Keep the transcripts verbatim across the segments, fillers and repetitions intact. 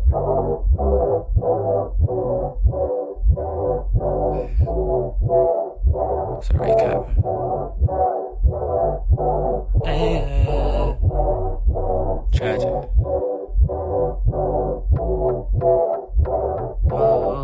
It's a recap. Yeah. Tragic. Oh.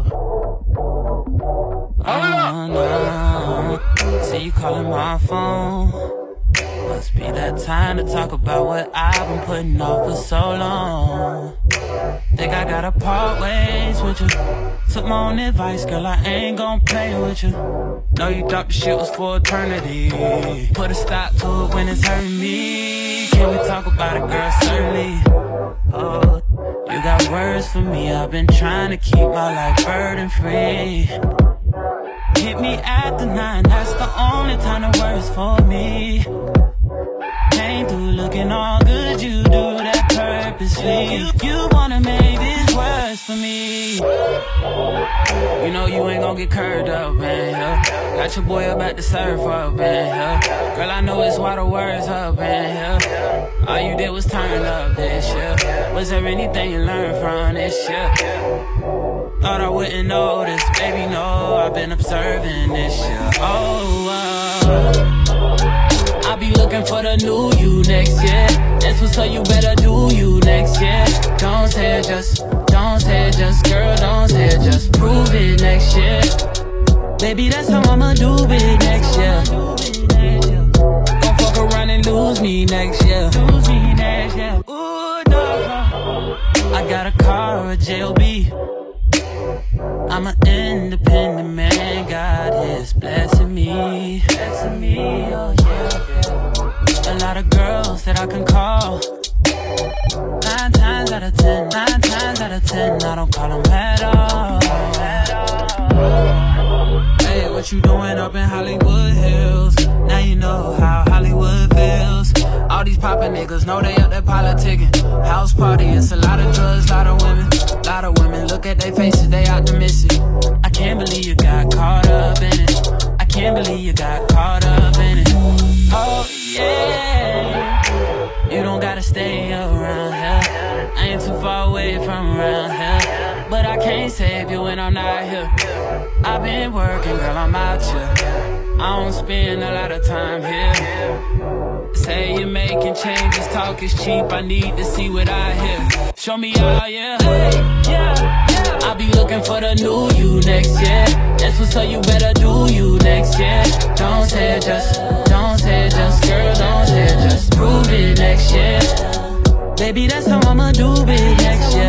Oh no. See you calling my phone. Must be that time to talk about what I've been putting off for so long. Think I gotta part ways with you. Took my own advice, girl, I ain't gon' play with you. Know you thought the shit was for eternity. Put a stop to it when it's hurting me. Can we talk about it, girl? Certainly. Oh, you got words for me. I've been trying to keep my life burden free. Hit me after nine, that's the only time that works for me. Came through looking all good, you do that purposely. You, you wanna make this worse for me. You know you ain't gon' get curved up, man, yeah. Got your boy up at the surf up, man, yeah. Girl, I know it's why the words up, man, yeah. All you did was turn up this year. Was there anything you learned from this year? Thought I wouldn't notice, baby, no, I've been observing this year. Oh, uh, I'll be looking for the new you next year. That's what's so you better do you next year. Don't say it just, don't say it just, girl, don't say it just, prove it next year. Baby, that's how I'ma do it next year. Gon' fuck around and lose me next year. Lose me next year. Ooh, no. I got a car or a J O B. I'm an independent man, God is blessing me, blessing me, oh yeah. A lot of girls that I can call. Nine times out of ten, nine times out of ten, I don't call them at all. Hey, what you doing up in Hollywood Hills? Now you know how Hollywood feels. All these poppin' niggas know they up there politicking. House party, it's a lot of drugs, lot of women. Lot of women, look at their faces, they optimistic. I can't believe you got caught up in it. I can't believe you got caught up in it. Oh yeah. You don't gotta stay around here. I ain't too far away from around here. But I can't save you when I'm not here. I've been working, girl, I'm out here. I don't spend a lot of time here. Say you're making changes, talk is cheap. I need to see what I hear. Show me how, yeah. yeah. I'll be looking for the new you next year. That's what's so you better do you next year. Don't say it just, don't say it just, girl, don't say it just, prove it next year. Baby, that's how I'ma do it next year.